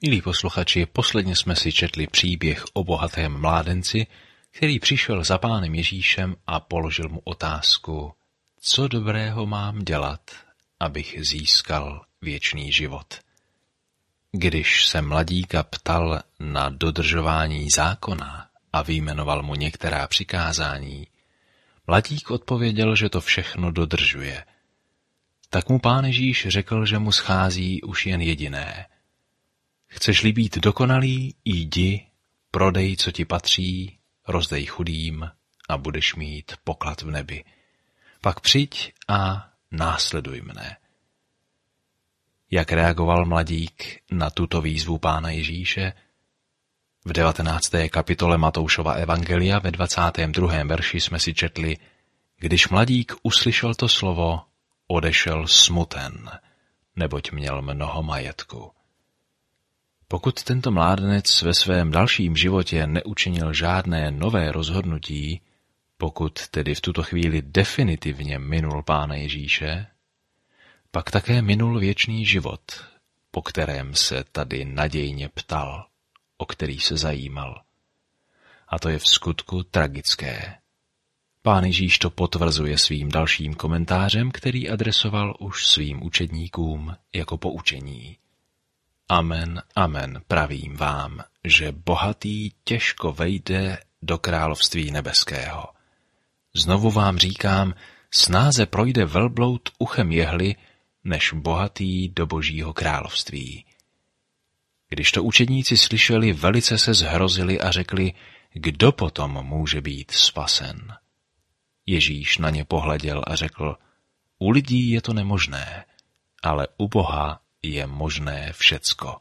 Milí posluchači, posledně jsme si četli příběh o bohatém mládenci, který přišel za Pánem Ježíšem a položil mu otázku: co dobrého mám dělat, abych získal věčný život? Když se mladíka ptal na dodržování zákona a vyjmenoval mu některá přikázání, mladík odpověděl, že to všechno dodržuje. Tak mu Pán Ježíš řekl, že mu schází už jen jediné. Chceš-li být dokonalý, jdi, prodej, co ti patří, rozdej chudým a budeš mít poklad v nebi. Pak přijď a následuj mne. Jak reagoval mladík na tuto výzvu Pána Ježíše? V 19. kapitole Matoušova evangelia ve 22. verši jsme si četli: když mladík uslyšel to slovo, odešel smuten, neboť měl mnoho majetku. Pokud tento mládenec ve svém dalším životě neučinil žádné nové rozhodnutí, pokud tedy v tuto chvíli definitivně minul Pána Ježíše, pak také minul věčný život, po kterém se tady nadějně ptal, o který se zajímal. A to je v skutku tragické. Pán Ježíš to potvrzuje svým dalším komentářem, který adresoval už svým učedníkům jako poučení. Amen, amen, pravím vám, že bohatý těžko vejde do království nebeského. Znovu vám říkám, snáze projde velbloud uchem jehly, než bohatý do Božího království. Když to učedníci slyšeli, velice se zhrozili a řekli: kdo potom může být spasen? Ježíš na ně pohleděl a řekl: u lidí je to nemožné, ale u Boha je možné všecko.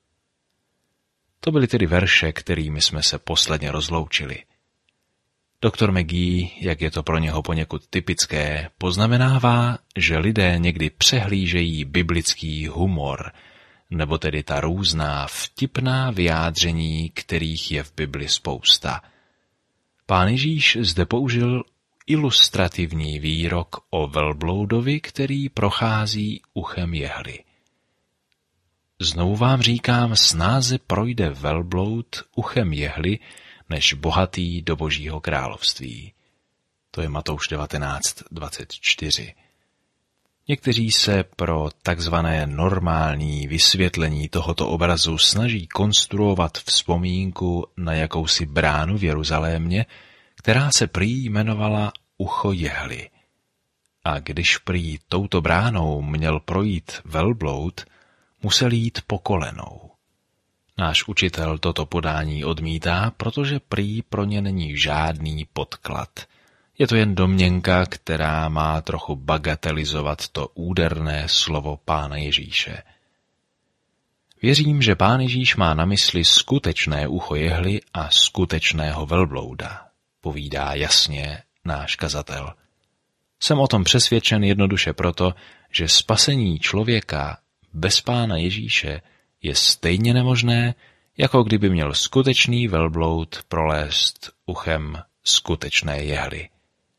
To byly tedy verše, kterými jsme se posledně rozloučili. Doktor McGee, jak je to pro něho poněkud typické, poznamenává, že lidé někdy přehlížejí biblický humor, nebo tedy ta různá vtipná vyjádření, kterých je v Bibli spousta. Pán Ježíš zde použil ilustrativní výrok o velbloudovi, který prochází uchem jehly. Znovu vám říkám, snáze projde velbloud uchem jehly, než bohatý do Božího království. To je Matouš 19:24. Někteří se pro takzvané normální vysvětlení tohoto obrazu snaží konstruovat vzpomínku na jakousi bránu v Jeruzalémě, která se prý jmenovala Ucho jehly. A když prý touto bránou měl projít velbloud, musel jít po kolenou. Náš učitel toto podání odmítá, protože prý pro ně není žádný podklad. Je to jen domněnka, která má trochu bagatelizovat to úderné slovo Pána Ježíše. Věřím, že Pán Ježíš má na mysli skutečné ucho jehly a skutečného velblouda, povídá jasně náš kazatel. Jsem o tom přesvědčen jednoduše proto, že spasení člověka bez Pána Ježíše je stejně nemožné, jako kdyby měl skutečný velbloud prolézt uchem skutečné jehly.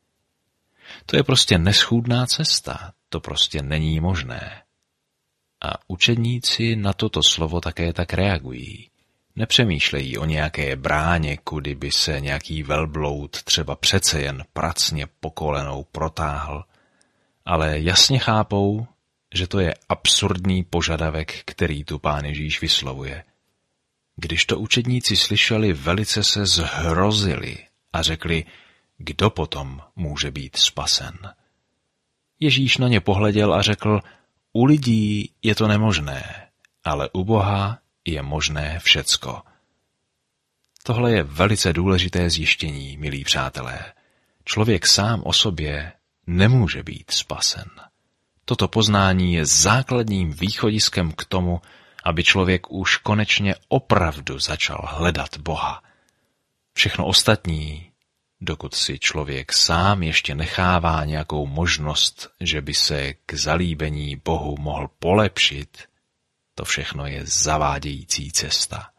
To je prostě neschůdná cesta, to prostě není možné. A učedníci na toto slovo také tak reagují. Nepřemýšlejí o nějaké bráně, kudy by se nějaký velbloud třeba přece jen pracně po kolenou protáhl, ale jasně chápou, že to je absurdní požadavek, který tu Pán Ježíš vyslovuje. Když to učedníci slyšeli, velice se zhrozili a řekli: kdo potom může být spasen? Ježíš na ně pohleděl a řekl: u lidí je to nemožné, ale u Boha je možné všecko. Tohle je velice důležité zjištění, milí přátelé. Člověk sám o sobě nemůže být spasen. Toto poznání je základním východiskem k tomu, aby člověk už konečně opravdu začal hledat Boha. Všechno ostatní, dokud si člověk sám ještě nechává nějakou možnost, že by se k zalíbení Bohu mohl polepšit, to všechno je zavádějící cesta.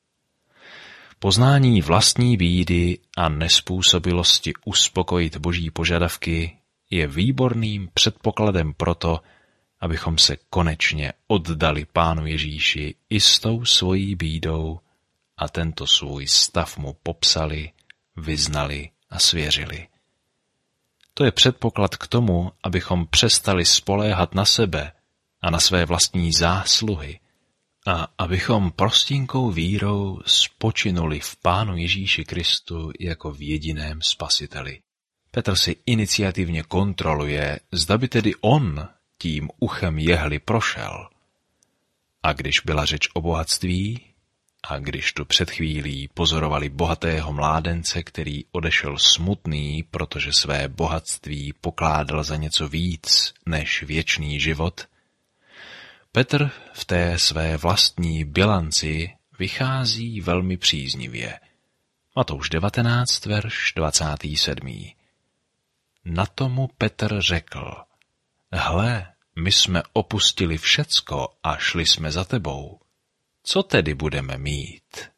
Poznání vlastní bídy a nezpůsobilosti uspokojit Boží požadavky je výborným předpokladem proto, abychom se konečně oddali Pánu Ježíši i s tou svojí bídou a tento svůj stav mu popsali, vyznali a svěřili. To je předpoklad k tomu, abychom přestali spoléhat na sebe a na své vlastní zásluhy a abychom prostinkou vírou spočinuli v Pánu Ježíši Kristu jako v jediném Spasiteli. Petr si iniciativně kontroluje, zda by tedy on tím uchem jehly prošel. A když byla řeč o bohatství, a když tu před chvílí pozorovali bohatého mládence, který odešel smutný, protože své bohatství pokládal za něco víc než věčný život, Petr v té své vlastní bilanci vychází velmi příznivě. Matouš 19, verš 27. Na tomu Petr řekl: Hle, my jsme opustili všecko a šli jsme za tebou. Co tedy budeme mít?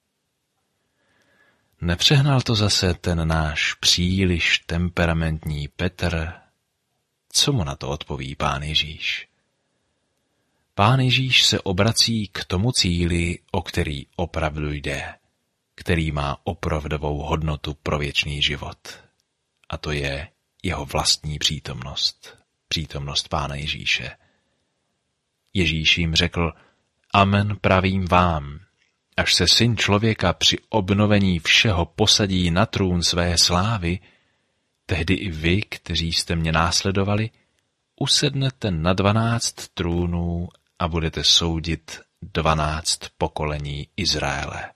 Nepřehnal to zase ten náš příliš temperamentní Petr? Co mu na to odpoví Pán Ježíš? Pán Ježíš se obrací k tomu cíli, o který opravdu jde, který má opravdovou hodnotu pro věčný život. A to je jeho vlastní přítomnost, přítomnost Pána Ježíše. Ježíš jim řekl: Amen pravím vám, až se Syn člověka při obnovení všeho posadí na trůn své slávy, tehdy i vy, kteří jste mě následovali, usednete na 12 trůnů a budete soudit 12 pokolení Izraele.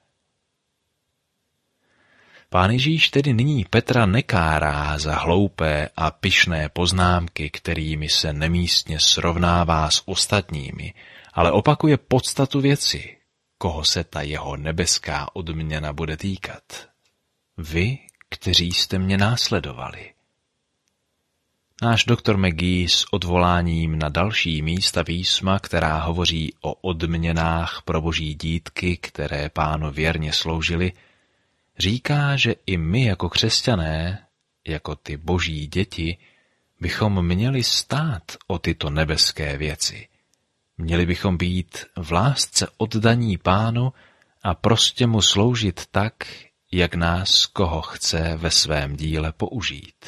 Pán Ježíš tedy nyní Petra nekárá za hloupé a pyšné poznámky, kterými se nemístně srovnává s ostatními, ale opakuje podstatu věci, koho se ta jeho nebeská odměna bude týkat. Vy, kteří jste mě následovali. Náš doktor McGee s odvoláním na další místa písma, která hovoří o odměnách pro boží dítky, které Pánu věrně sloužily, říká, že i my jako křesťané, jako ty boží děti, bychom měli stát o tyto nebeské věci. Měli bychom být v lásce oddaní Pánu a prostě mu sloužit tak, jak nás koho chce ve svém díle použít.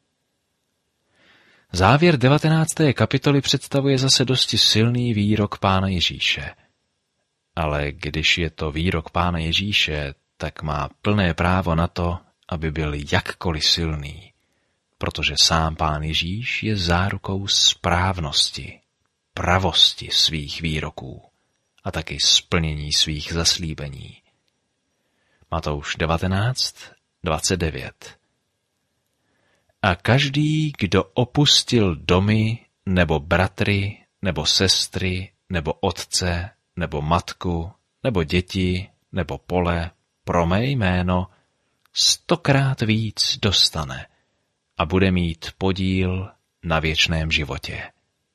Závěr 19. kapitoly představuje zase dosti silný výrok Pána Ježíše. Ale když je to výrok Pána Ježíše, tak má plné právo na to, aby byl jakkoliv silný, protože sám Pán Ježíš je zárukou správnosti, pravosti svých výroků a taky splnění svých zaslíbení. Matouš 19, 29. A každý, kdo opustil domy, nebo bratry, nebo sestry, nebo otce, nebo matku, nebo děti, nebo pole, pro mé jméno, 100krát víc dostane a bude mít podíl na věčném životě.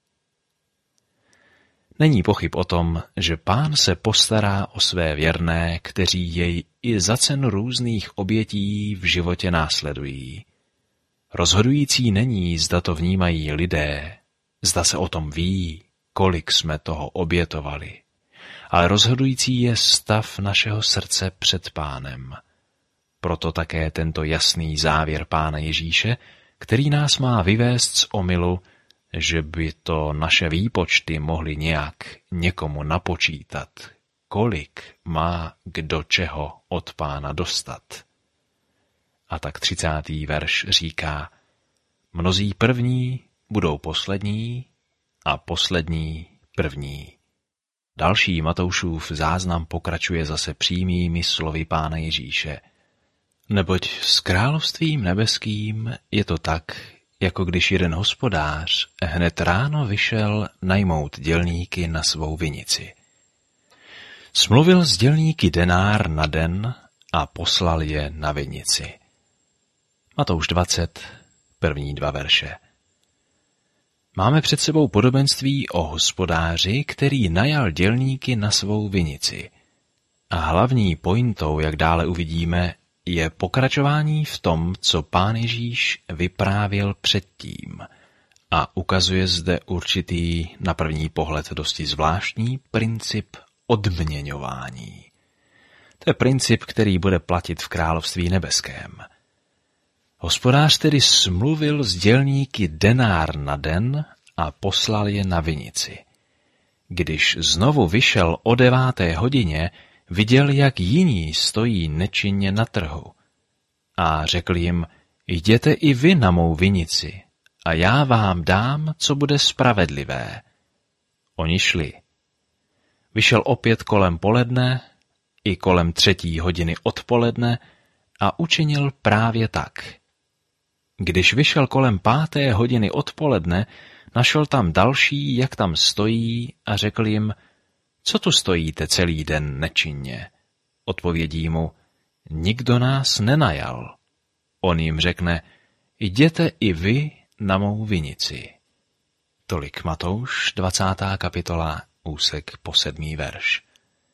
Není pochyb o tom, že Pán se postará o své věrné, kteří jej i za cenu různých obětí v životě následují. Rozhodující není, zda to vnímají lidé, zda se o tom ví, kolik jsme toho obětovali, ale rozhodující je stav našeho srdce před Pánem. Proto také tento jasný závěr Pána Ježíše, který nás má vyvést z omylu, že by to naše výpočty mohly nějak někomu napočítat, kolik má kdo čeho od Pána dostat. A tak 30. verš říká: Mnozí první budou poslední a poslední první. Další Matoušův záznam pokračuje zase přímými slovy Pána Ježíše. Neboť s královstvím nebeským je to tak, jako když jeden hospodář hned ráno vyšel najmout dělníky na svou vinici. Smluvil s dělníky denár na den a poslal je na vinici. Matouš 20, první 2 verše. Máme před sebou podobenství o hospodáři, který najal dělníky na svou vinici. A hlavní pointou, jak dále uvidíme, je pokračování v tom, co Pán Ježíš vyprávěl předtím. A ukazuje zde určitý, na první pohled dosti zvláštní princip odměňování. To je princip, který bude platit v království nebeském. Hospodář tedy smluvil s dělníky denár na den a poslal je na vinici. Když znovu vyšel o 9. hodině, viděl, jak jiní stojí nečinně na trhu. A řekl jim, jděte i vy na mou vinici, a já vám dám, co bude spravedlivé. Oni šli. Vyšel opět kolem poledne, i kolem 3. hodiny odpoledne a učinil právě tak. Když vyšel kolem 5. hodiny odpoledne, našel tam další, jak tam stojí, a řekl jim, co tu stojíte celý den nečinně? Odpovědí mu, nikdo nás nenajal. On jim řekne, jděte i vy na mou vinici. Tolik Matouš, 20. kapitola, úsek po 7. verš.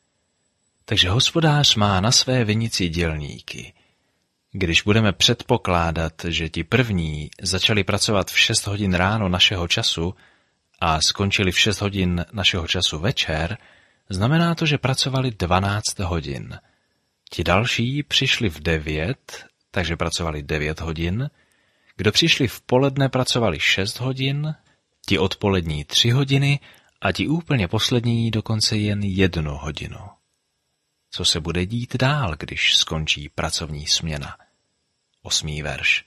Takže hospodář má na své vinici dělníky. Když budeme předpokládat, že ti první začali pracovat v 6 hodin ráno našeho času a skončili v 6 hodin našeho času večer, znamená to, že pracovali 12 hodin. Ti další přišli v 9, takže pracovali 9 hodin. Kdo přišli v poledne, pracovali 6 hodin, ti odpolední 3 hodiny a ti úplně poslední dokonce jen 1 hodinu. Co se bude dít dál, když skončí pracovní směna? 8. verš.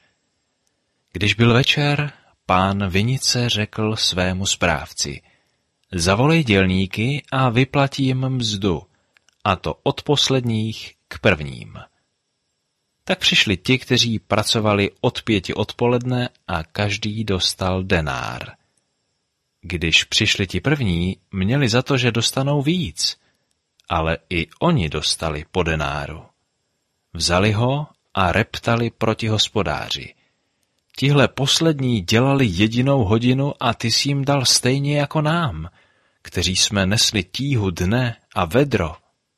Když byl večer, pán vinice řekl svému správci, zavolej dělníky a vyplatí jim mzdu, a to od posledních k prvním. Tak přišli ti, kteří pracovali od 5 odpoledne a každý dostal denár. Když přišli ti první, měli za to, že dostanou víc, ale i oni dostali po denáru. Vzali ho a reptali proti hospodáři. Tihle poslední dělali 1 hodinu a ty jsi jim dal stejně jako nám, kteří jsme nesli tíhu dne a vedro.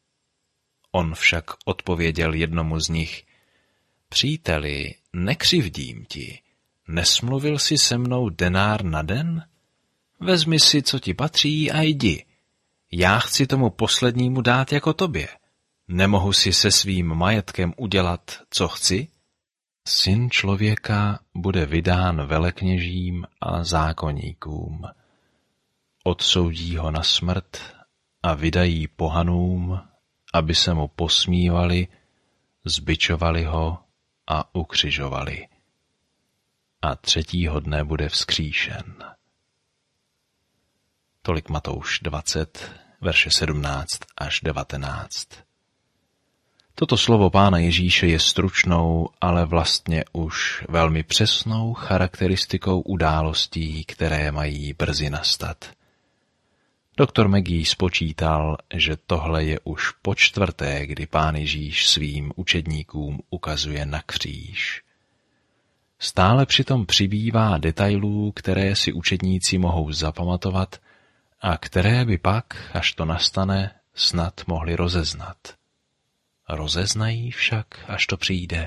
On však odpověděl jednomu z nich, příteli, nekřivdím ti, nesmluvil jsi se mnou denár na den? Vezmi si, co ti patří a jdi. Já chci tomu poslednímu dát jako tobě. Nemohu si se svým majetkem udělat, co chci? Syn člověka bude vydán velekněžím a zákonníkům. Odsoudí ho na smrt a vydají pohanům, aby se mu posmívali, zbičovali ho a ukřižovali. A 3. dne bude vzkříšen. Tolik Matouš 20, verše 17 až 19. Toto slovo Pána Ježíše je stručnou, ale vlastně už velmi přesnou charakteristikou událostí, které mají brzy nastat. Doktor Magee spočítal, že tohle je už po 4., kdy Pán Ježíš svým učedníkům ukazuje na kříž. Stále přitom přibývá detailů, které si učedníci mohou zapamatovat a které by pak, až to nastane, snad mohli rozeznat. Rozeznají však, až to přijde.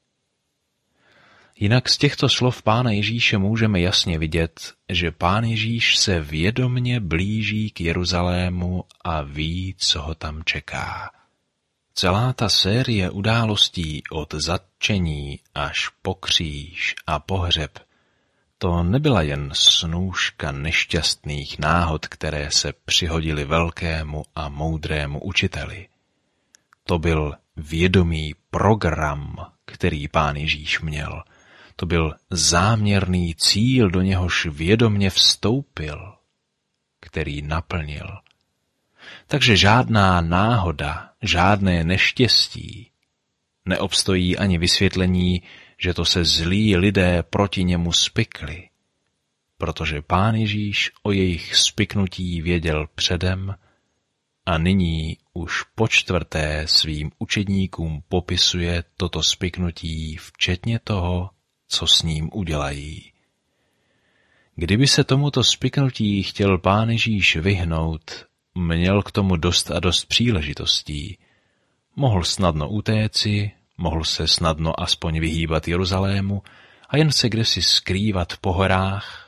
Jinak z těchto slov Pána Ježíše můžeme jasně vidět, že Pán Ježíš se vědomně blíží k Jeruzalému a ví, co ho tam čeká. Celá ta série událostí od zatčení až po kříž a pohřeb, to nebyla jen snůška nešťastných náhod, které se přihodily velkému a moudrému učiteli. To byl vědomý program, který Pán Ježíš měl. To byl záměrný cíl, do něhož vědomně vstoupil, který naplnil. Takže žádná náhoda, žádné neštěstí neobstojí ani vysvětlení, že to se zlí lidé proti němu spikli, protože Pán Ježíš o jejich spiknutí věděl předem a nyní už po 4. svým učedníkům popisuje toto spiknutí včetně toho, co s ním udělají. Kdyby se tomuto spiknutí chtěl Pán Ježíš vyhnout, měl k tomu dost a dost příležitostí. Mohl snadno utéci, mohl se snadno aspoň vyhýbat Jeruzalému a jen se kdesi skrývat po horách,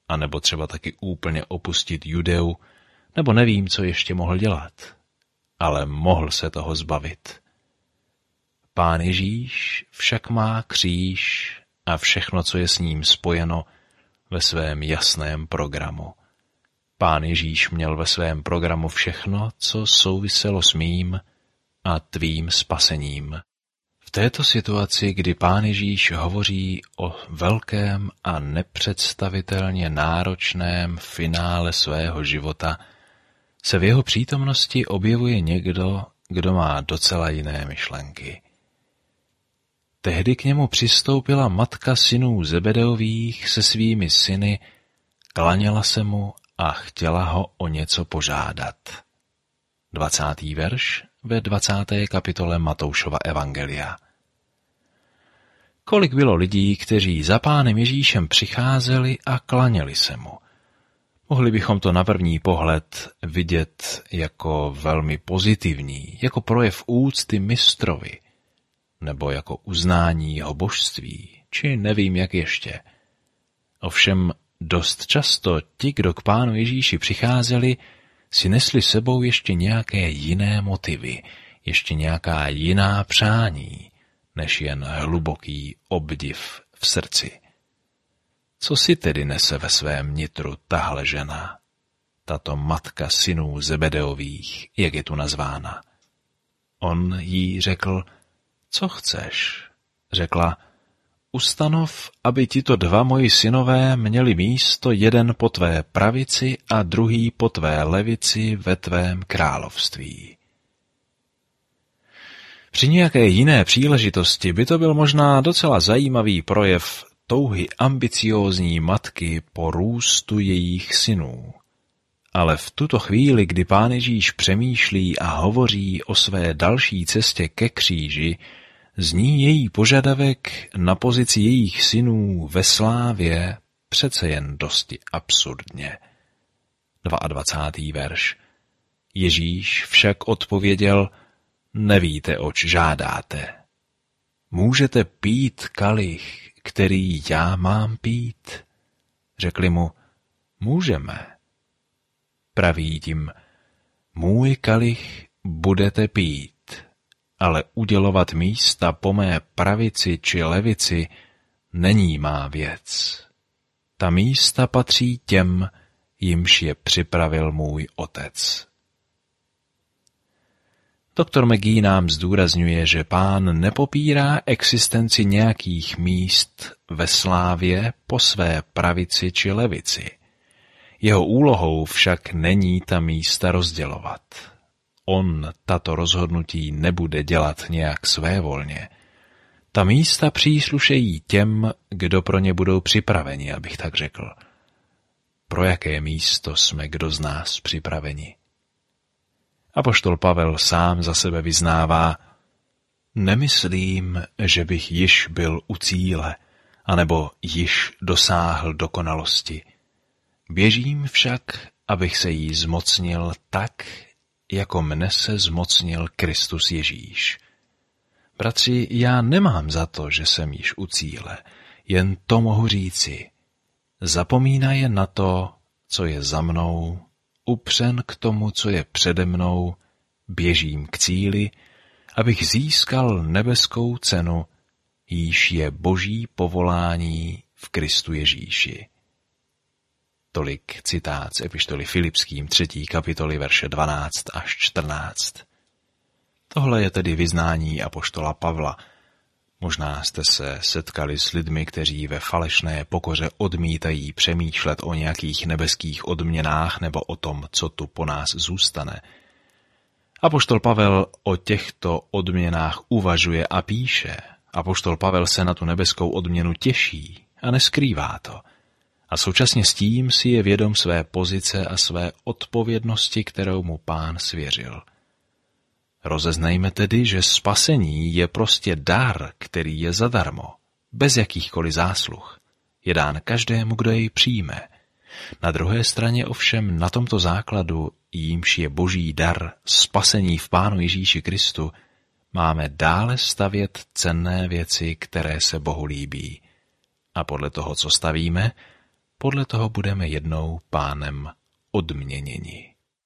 anebo třeba taky úplně opustit Judeu, nebo nevím, co ještě mohl dělat. Ale mohl se toho zbavit. Pán Ježíš však má kříž a všechno, co je s ním spojeno, ve svém jasném programu. Pán Ježíš měl ve svém programu všechno, co souviselo s mým a tvým spasením. V této situaci, kdy Pán Ježíš hovoří o velkém a nepředstavitelně náročném finále svého života, se v jeho přítomnosti objevuje někdo, kdo má docela jiné myšlenky. Tehdy k němu přistoupila matka synů Zebedeových se svými syny, klaněla se mu a chtěla ho o něco požádat. 20. verš ve 20. kapitole Matoušova evangelia. Kolik bylo lidí, kteří za Pánem Ježíšem přicházeli a klaněli se mu. Mohli bychom to na první pohled vidět jako velmi pozitivní, jako projev úcty mistrovi, nebo jako uznání jeho božství, či nevím jak ještě. Ovšem dost často ti, kdo k Pánu Ježíši přicházeli, si nesli sebou ještě nějaké jiné motivy, ještě nějaká jiná přání, než jen hluboký obdiv v srdci. Co si tedy nese ve svém nitru tahle žena, tato matka synů Zebedeových, jak je tu nazvána? On jí řekl, co chceš? Řekla, ustanov, aby tito dva moji synové měli místo, jeden po tvé pravici a druhý po tvé levici ve tvém království. Při nějaké jiné příležitosti by to byl možná docela zajímavý projev touhy ambiciózní matky po růstu jejich synů. Ale v tuto chvíli, kdy Pán Ježíš přemýšlí a hovoří o své další cestě ke kříži, zní její požadavek na pozici jejich synů ve slávě přece jen dosti absurdně. 22. verš. Ježíš však odpověděl, nevíte, oč žádáte. Můžete pít kalich, který já mám pít? Řekli mu, můžeme. Praví tím, můj kalich budete pít, ale udělovat místa po mé pravici či levici není má věc. Ta místa patří těm, jimž je připravil můj otec. Doktor McGee nám zdůrazňuje, že Pán nepopírá existenci nějakých míst ve slávě po své pravici či levici. Jeho úlohou však není ta místa rozdělovat. On tato rozhodnutí nebude dělat nějak svévolně. Ta místa příslušejí těm, kdo pro ně budou připraveni, abych tak řekl. Pro jaké místo jsme kdo z nás připraveni? Apoštol Pavel sám za sebe vyznává, nemyslím, že bych již byl u cíle, anebo již dosáhl dokonalosti. Běžím však, abych se jí zmocnil tak, jako mne se zmocnil Kristus Ježíš. Bratři, já nemám za to, že jsem již u cíle, jen to mohu říci. Zapomínaje na to, co je za mnou, upřen k tomu, co je přede mnou, běžím k cíli, abych získal nebeskou cenu, jíž je boží povolání v Kristu Ježíši. Tolik citát z epištoly Filipským 3. kapitoly verše 12 až 14. Tohle je tedy vyznání apoštola Pavla. Možná jste se setkali s lidmi, kteří ve falešné pokoře odmítají přemýšlet o nějakých nebeských odměnách nebo o tom, co tu po nás zůstane. Apoštol Pavel o těchto odměnách uvažuje a píše. Apoštol Pavel se na tu nebeskou odměnu těší a neskrývá to. A současně s tím si je vědom své pozice a své odpovědnosti, kterou mu Pán svěřil. Rozeznejme tedy, že spasení je prostě dar, který je zadarmo, bez jakýchkoliv zásluh. Je dán každému, kdo jej přijme. Na druhé straně ovšem na tomto základu, jímž je boží dar spasení v Pánu Ježíši Kristu, máme dále stavět cenné věci, které se Bohu líbí. A podle toho, co stavíme, Podle toho budeme jednou Pánem odměněni.